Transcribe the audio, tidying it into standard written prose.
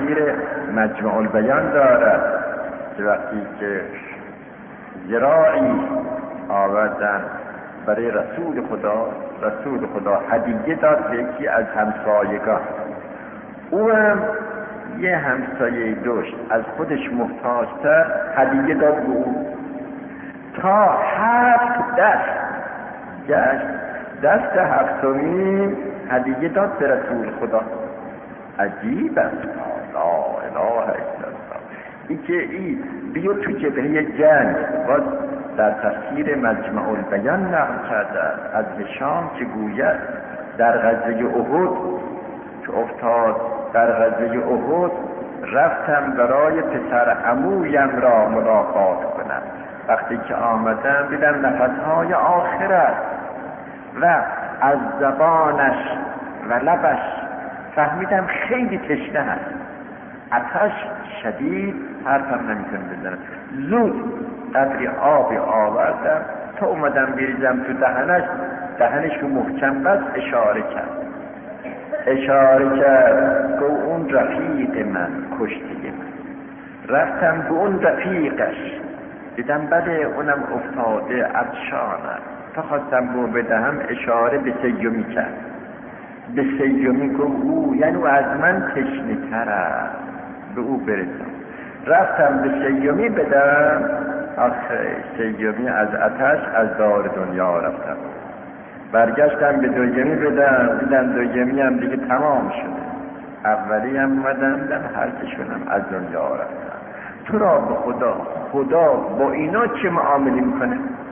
تفسیر مجمع البیان دارد که وقتی که ذراعی آوردن برای رسول خدا هدیه داد به یکی از همسایگان، او هم یه همسایه داشت از خودش محتاج‌تر، هدیه داد به او تا 7 دست گشت، دست 7می هدیه داد به رسول خدا. عجیب است. لا اله الا الله. این که این بیا تو جبهه جنگ و در تفسیر مجمع البیان نقل کرده از هشام که گوید در غزوه احد که افتاد، در غزوه احد رفتم برای پسر عمویم را ملاقات کنم. وقتی که آمدم دیدم نفسهای آخرت و از زبانش و لبش فهمیدم خیلی تشنه هست، آتش شدید، حرفم نمیتونم بزنم. زود قدری آبی آوردم تا اومدم بریزم تو دهنش رو محکم بس اشاره کرد که اون رفیق من کشته من. رفتم به اون رفیقش دیدم بله اونم افتاده عطشانه، تا خواستم رو بدهم اشاره به سیومی کرد، به سیومی که او یعنی از من تشنه تره، به او برسم. رفتم به سیومی بدم، آخه سیومی از آتش از دار دنیا رفتم. برگشتم به دویمی بدم، دیدم دویمی هم دیگه تمام شده. اولی هم اومدم دیدم هرچشونم از دنیا رفتم. تو را به خدا با اینا چه معاملی میکنه؟